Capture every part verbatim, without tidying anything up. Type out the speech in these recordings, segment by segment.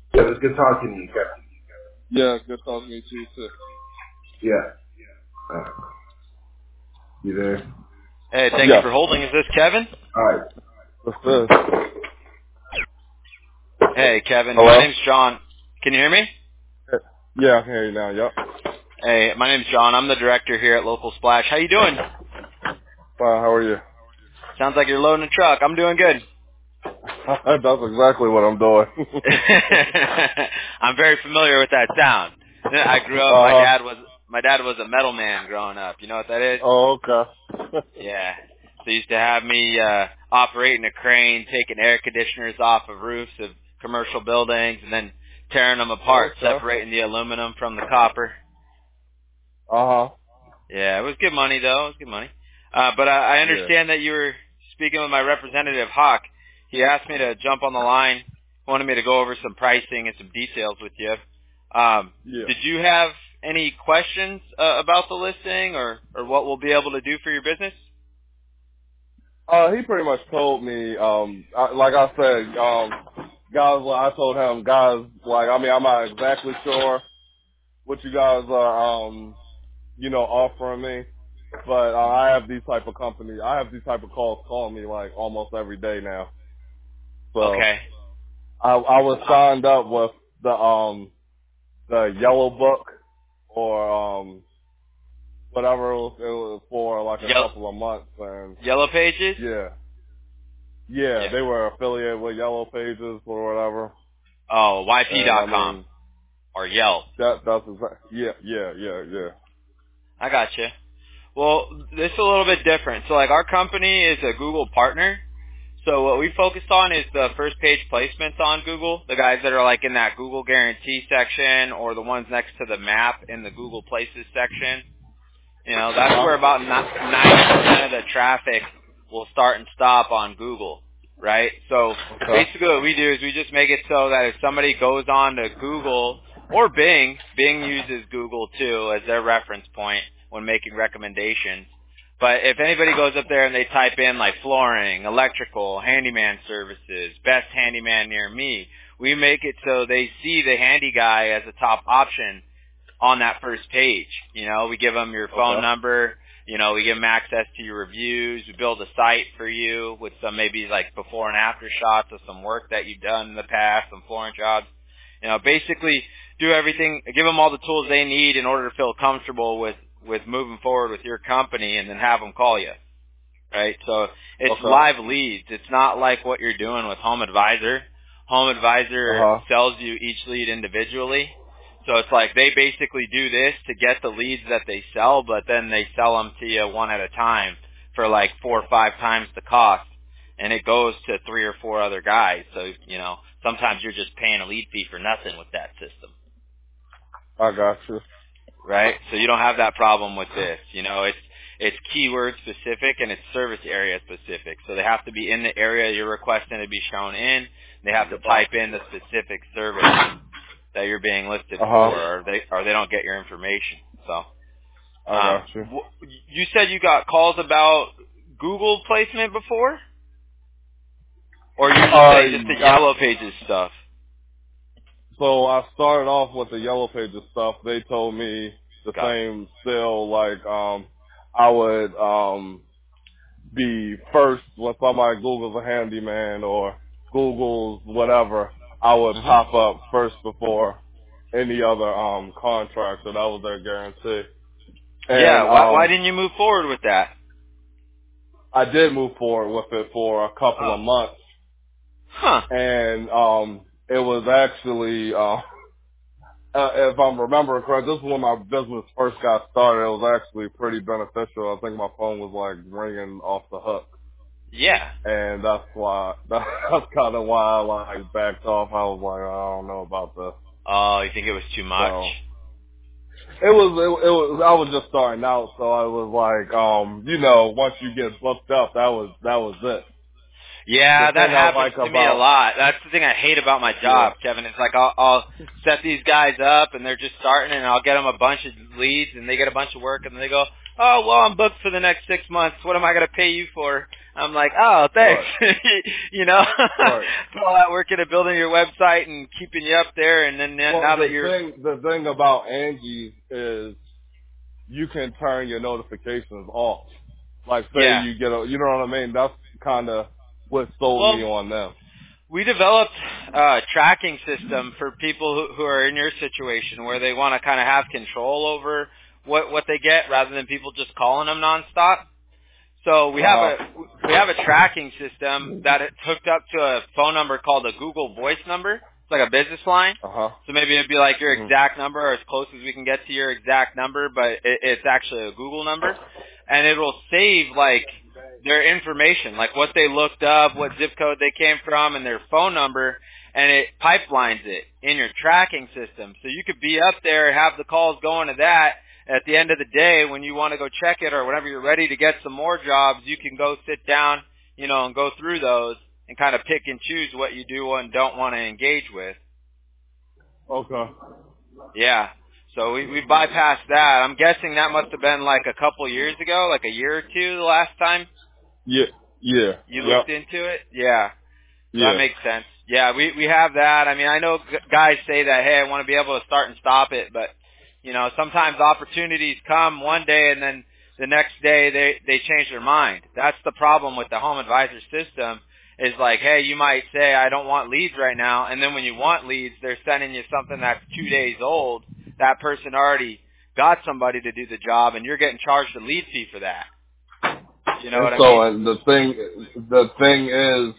Yeah, it was good talking to you, Kevin. Yeah, good talking to you too. Yeah. Uh, you there? Hey, thank you Yes. for holding. Is this Kevin? All right. What's this? Hey, Kevin. My Hello? name's John. Can you hear me? Yeah, I can hear you now. Yep. Hey, my name's John. I'm the director here at Local Splash. How you doing? Fine, how are you? Sounds like you're loading a truck. I'm doing good. That's exactly what I'm doing. I'm very familiar with that sound. I grew up. My uh-huh. dad was my dad was a metal man growing up. You know what that is? Oh, okay. Yeah. So he used to have me uh operating a crane, taking air conditioners off of roofs of commercial buildings, and then tearing them apart, Okay. separating the aluminum from the copper. Uh-huh. Yeah, it was good money though. It was good money. Uh, but I, I Yeah. understand that you were speaking with my representative Hawk. He asked me to jump on the line, wanted me to go over some pricing and some details with you. Um, Yeah. did you have any questions uh, about the listing or, or what we'll be able to do for your business? Uh, he pretty much told me, um, I, like I said, um, guys, like I told him, guys, like, I mean, I'm not exactly sure what you guys are, um, you know, offering me. But uh, I have these type of companies. I have these type of calls calling me like almost every day now. So Okay. I, I was Uh, signed up with the um the Yellow Book or um whatever it was, it was for like a Yellow, couple of months, and Yellow Pages? yeah, yeah, Yeah. they were affiliated with Yellow Pages or whatever. Oh, Y P And I dot com mean or Yelp. that that's exact- yeah, yeah, yeah, yeah. I got you. Well, this is a little bit different. So, like, our company is a Google partner. So what we focused on is the first page placements on Google, the guys that are like in that Google guarantee section or the ones next to the map in the Google Places section. You know, that's where Uh-huh. about ninety percent of the traffic will start and stop on Google, right? So Okay. basically what we do is we just make it so that if somebody goes on to Google or Bing, Bing uses Google too as their reference point when making recommendations. But if anybody goes up there and they type in like flooring, electrical, handyman services, best handyman near me, we make it so they see the handy guy as a top option on that first page. You know, we give them your phone Okay. number. You know, we give them access to your reviews. We build a site for you with some maybe like before and after shots of some work that you've done in the past, some flooring jobs. You know, basically do everything, give them all the tools they need in order to feel comfortable with, with moving forward with your company and then have them call you. Right? So it's Okay. live leads. It's not like what you're doing with Home Advisor. Home Uh Advisor huh. sells you each lead individually. So it's like they basically do this to get the leads that they sell, but then they sell them to you one at a time for like four or five times the cost. And it goes to three or four other guys. So, you know, sometimes you're just paying a lead fee for nothing with that system. I got you. Right? So you don't have that problem with this. You know, it's it's keyword specific and it's service area specific. So they have to be in the area you're requesting to be shown in. They have to Goodbye. type in the specific service that you're being listed Uh huh. for, or they or they don't get your information. So, I um, got you. wh- you said you got calls about Google placement before, or you're just saying just the Uh, I, Yellow Pages stuff. So I started off with the Yellow Pages stuff. They told me the Got it. same still, like, um, I would, um, be first when somebody Googles a handyman or Googles whatever, I would hmm pop up first before any other, um, contractor. That was their guarantee. And, Yeah. Why why um, didn't you move forward with that? I did move forward with it for a couple Oh. of months. Huh. And, um, it was actually, uh, Uh, if I'm remembering correct, this is when my business first got started. It was actually pretty beneficial. I think my phone was like ringing off the hook, Yeah. and that's why that's kind of why I like backed off. I was like, I don't know about this. Oh, you think it was too much? So it was it, it was I was just starting out, so I was like, um, you know, once you get booked up, that was that was it. The Yeah, that thing I happens like to me a about lot. That's the thing I hate about my yeah, job, Kevin. It's like I'll, I'll set these guys up, and they're just starting, and I'll get them a bunch of leads, and they get a bunch of work, and they go, oh, well, I'm booked for the next six months. What am I going to pay you for? I'm like, oh, thanks. Right. you know, Right. for all that work into building your website and keeping you up there. And then Well, now the that you're, thing, the thing about Angie is you can turn your notifications off. Like, say yeah. you get a, you know what I mean? That's kind of what sold me Well, on them. we developed a tracking system for people who, who are in your situation where they want to kind of have control over what, what they get rather than people just calling them nonstop. So we have Uh-huh. a we have a tracking system that it's hooked up to a phone number called a Google Voice number. It's like a business line. Uh-huh. So maybe it'd be like your Mm-hmm. exact number or as close as we can get to your exact number, but it, it's actually a Google number. And it will save like their information, like what they looked up, what zip code they came from, and their phone number, and it pipelines it in your tracking system. So you could be up there, have the calls going to that. At the end of the day, when you want to go check it or whenever you're ready to get some more jobs, you can go sit down, you know, and go through those and kind of pick and choose what you do and don't want to engage with. Okay. Yeah. So we, we bypassed that. I'm guessing that must have been like a couple years ago, like a year or two the last time Yeah. Yeah. you Yep. looked into it. Yeah. So Yeah. that makes sense. Yeah, we, we have that. I mean, I know g- guys say that, hey, I want to be able to start and stop it, but you know, sometimes opportunities come one day and then the next day they, they change their mind. That's the problem with the Home Advisor system is like, hey, you might say, I don't want leads right now. And then when you want leads, they're sending you something that's two days old. That person already got somebody to do the job and you're getting charged a lead fee for that. You know And what I so, mean? and the thing, the thing is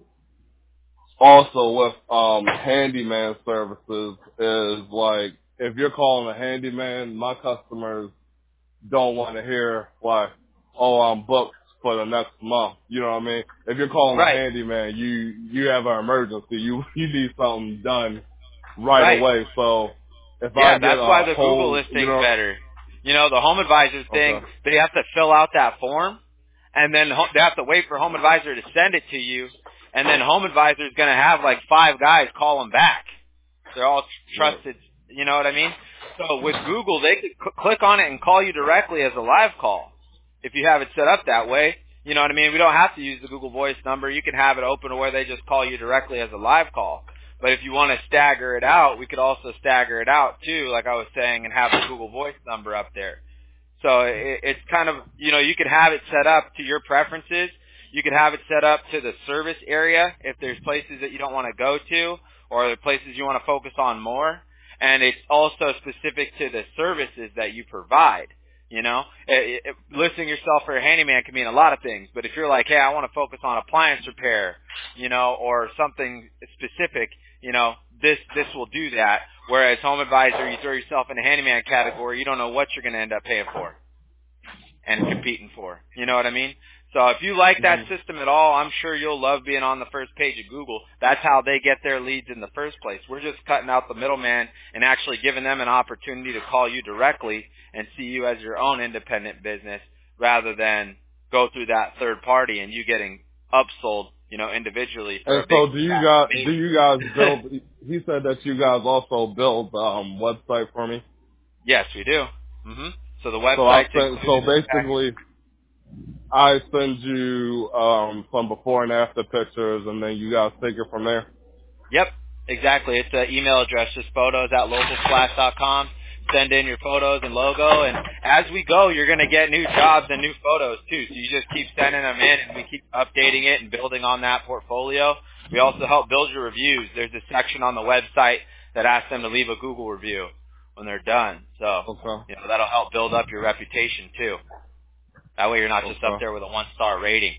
also with um handyman services is like, if you're calling a handyman, my customers don't want to hear like, oh, I'm booked for the next month. You know what I mean? If you're calling a Right. handyman, you you have an emergency. You you need something done right Right. away. So if I Yeah, get that's why a the Google hold, you listing's know, better. You know, the Home Advisor thing, okay, they have to fill out that form, and then ho- they have to wait for Home Advisor to send it to you, and then Home Advisor is going to have like five guys call them back. They're all right, trusted, you know what I mean? So with Google, they could c- click on it and call you directly as a live call if you have it set up that way. You know what I mean? We don't have to use the Google Voice number. You can have it open to where they just call you directly as a live call. But if you want to stagger it out, we could also stagger it out too, like I was saying, and have the Google Voice number up there. So it, it's kind of, you know, you could have it set up to your preferences. You could have it set up to the service area if there's places that you don't want to go to or the places you want to focus on more. And it's also specific to the services that you provide. You know, it, it, listing yourself for a handyman can mean a lot of things, but if you're like, hey, I want to focus on appliance repair, you know, or something specific, you know, this this will do that. Whereas Home Advisor, you throw yourself in the handyman category, you don't know what you're going to end up paying for and competing for. You know what I mean? So if you like that mm-hmm. system at all, I'm sure you'll love being on the first page of Google. That's how they get their leads in the first place. We're just cutting out the middleman and actually giving them an opportunity to call you directly and see you as your own independent business rather than go through that third party and you getting upsold, you know, individually for And a big so, do you guys fee. do you guys build? He said that you guys also build um website for me. Yes, we do. hmm So the So I website's send, so included in the package. basically, I send you um some before and after pictures, and then you guys take it from there. Yep, exactly. It's an email address, just photos at local splash dot com. Send in your photos and logo, and as we go, you're going to get new jobs and new photos too. So you just keep sending them in, and we keep updating it and building on that portfolio. We also help build your reviews. There's a section on the website that asks them to leave a Google review when they're done. So Okay. you know that'll help build up your reputation too. That way, you're not just up Okay. there with a one-star rating.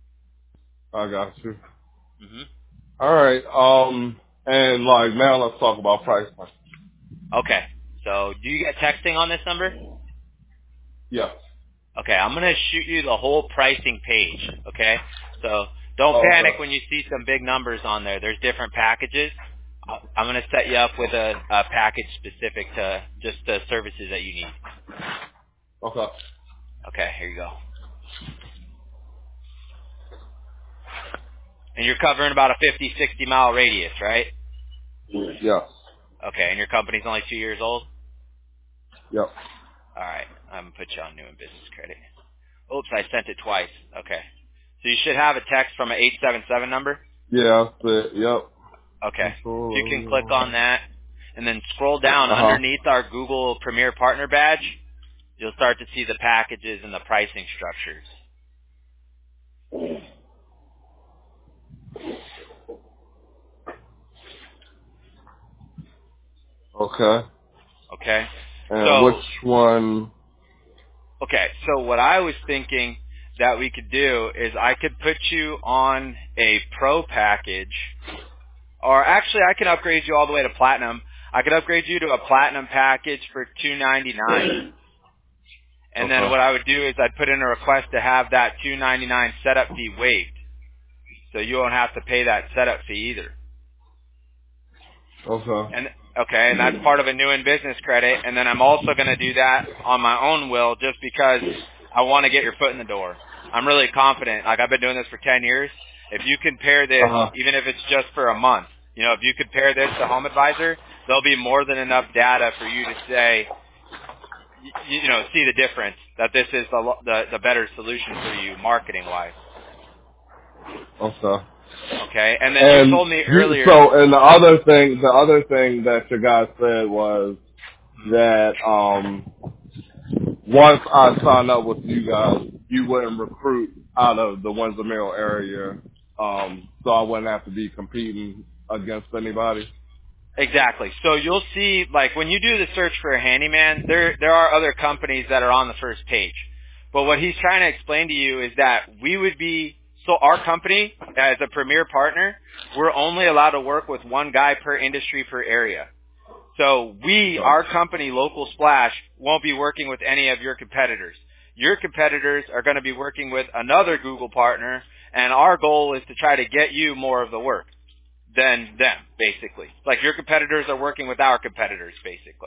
I got you. hmm All right. Um, and like now, let's talk about pricing. Okay. So do you get texting on this number? Yes. Okay, I'm going to shoot you the whole pricing page, okay? So don't Oh, panic okay. when you see some big numbers on there. There's different packages. I- I'm going to set you up with a, a package specific to just the services that you need. Okay. Okay, here you go. And you're covering about a fifty, sixty mile radius, right? Yes. Okay, and your company's only two years old? Yep. All right. I'm gonna put you on new and business credit. Oops, I sent it twice. Okay. So you should have a text from an eight seven seven number. Yeah, that's it. Yep. Okay. So you can click on that and then scroll down uh-huh. underneath our Google Premier Partner badge. You'll start to see the packages and the pricing structures. Okay. Okay. And so, which one? Okay, so what I was thinking that we could do is I could put you on a pro package, or actually I can upgrade you all the way to platinum. I could upgrade you to a platinum package for two ninety-nine. And okay. then what I would do is I'd put in a request to have that two ninety-nine setup fee waived. So you won't have to pay that setup fee either. Okay. And okay, and that's part of a new in business credit. And then I'm also going to do that on my own will, just because I want to get your foot in the door. I'm really confident. Like, I've been doing this for ten years. If you compare this, uh-huh. even if it's just for a month, you know, if you compare this to Home Advisor, there'll be more than enough data for you to say, you, you know, see the difference, that this is the the, the better solution for you marketing wise. Okay. Okay, and then and you told me earlier. You, so, and the other thing, the other thing that your guy said was that um, once I signed up with you guys, you wouldn't recruit out of the Windsor Mill area, um, so I wouldn't have to be competing against anybody. Exactly. So you'll see, like, when you do the search for a handyman, there there are other companies that are on the first page. But what he's trying to explain to you is that we would be, so our company, as a premier partner, we're only allowed to work with one guy per industry per area. So we, our company, Local Splash, won't be working with any of your competitors. Your competitors are going to be working with another Google partner, and our goal is to try to get you more of the work than them, basically. Like, your competitors are working with our competitors, basically.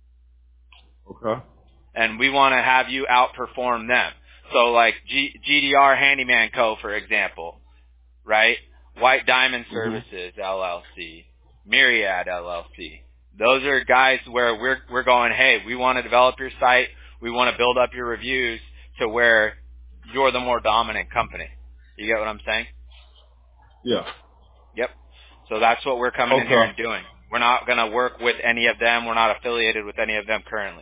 Okay. And we want to have you outperform them. So, like, G- GDR Handyman Co., for example, right? White Diamond Services, mm-hmm. L L C, Myriad L L C. Those are guys where we're we're going, hey, we want to develop your site. We want to build up your reviews to where you're the more dominant company. You get what I'm saying? Yeah. Yep. So that's what we're coming okay. in here and doing. We're not going to work with any of them. We're not affiliated with any of them currently.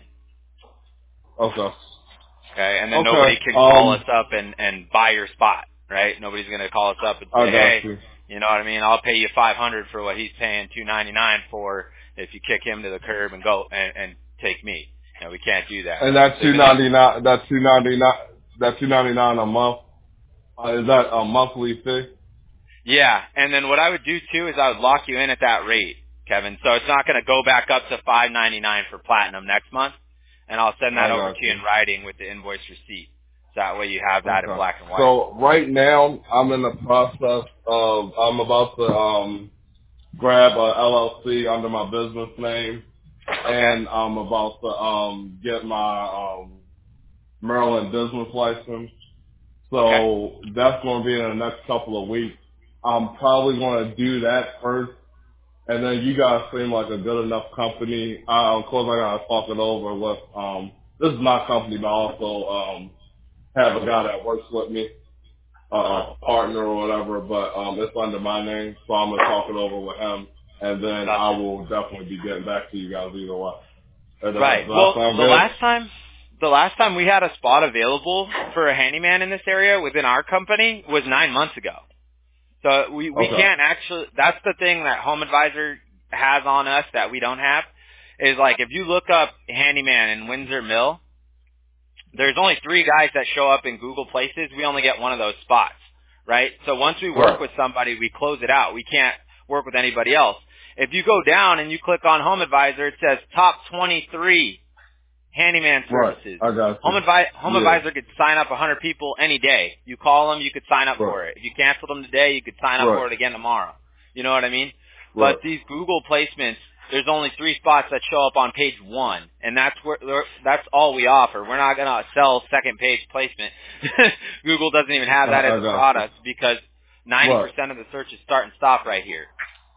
Okay. Okay, and then okay. nobody can call um, us up and, and buy your spot, right? Nobody's going to call us up and say, I got hey, you. you know what I mean? I'll pay you five hundred for what he's paying two ninety-nine for if you kick him to the curb and go and, and take me. You know, we can't do that. And that two ninety-nine, that two ninety-nine, that two ninety-nine a month, uh, is that a monthly fee? Yeah, and then what I would do too is I would lock you in at that rate, Kevin. So it's not going to go back up to five ninety-nine for platinum next month, and I'll send that over to you in writing with the invoice receipt. So that way you have that okay. in black and white. So right now I'm in the process of I'm about to um grab a L L C under my business name, okay. and I'm about to um get my um Maryland business license. So okay. that's going to be in the next couple of weeks. I'm probably going to do that first, and then you guys seem like a good enough company. I, of course, I got to talk it over with, um, this is my company, but I also um, have a guy that works with me, uh, a partner or whatever, but um, it's under my name, so I'm going to talk it over with him, and then I will definitely be getting back to you guys either way. Does right. That, well, the good? last time... The last time we had a spot available for a handyman in this area within our company was nine months ago. So we, we okay. can't actually, that's the thing that Home Advisor has on us that we don't have, is like if you look up handyman in Windsor Mill, there's only three guys that show up in Google Places. We only get one of those spots, right? So once we work right. with somebody, we close it out. We can't work with anybody else. If you go down and you click on Home Advisor, it says top twenty-three handyman services. Right. I got you. Home, Advi- Home yeah. Advisor could sign up one hundred people any day. You call them, you could sign up right. for it. If you cancel them today, you could sign up right. for it again tomorrow. You know what I mean? Right. But these Google placements, there's only three spots that show up on page one, and that's where that's all we offer. We're not going to sell second page placement. Google doesn't even have that I, as I a product you. because ninety percent right. of the searches start and stop right here.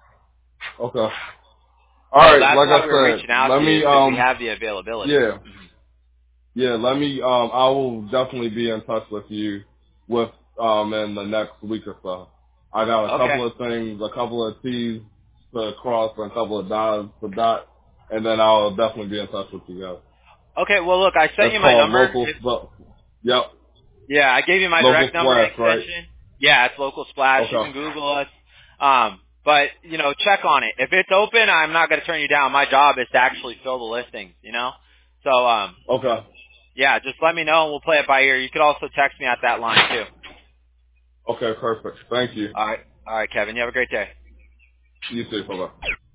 Okay. All right, so that's like why I we were said, reaching out let to me, you, um, we have the availability. yeah. Yeah, let me, um, I will definitely be in touch with you with, um, in the next week or so. I got a Okay. couple of things, a couple of T's to cross and a couple of dots to dot, and then I'll definitely be in touch with you guys. Okay, well, look, I sent It's you my called number. Local, If, Sp- yep, yeah, I gave you my Local direct number and Splash, right? extension. Yeah, it's Local Splash. You Okay. can Google us. Um, but, you know, check on it. If it's open, I'm not going to turn you down. My job is to actually fill the listings, you know? So, um, Okay. yeah, just let me know and we'll play it by ear. You could also text me at that line, too. Okay, perfect. Thank you. All right. All right, Kevin. You have a great day. You too. Bye-bye.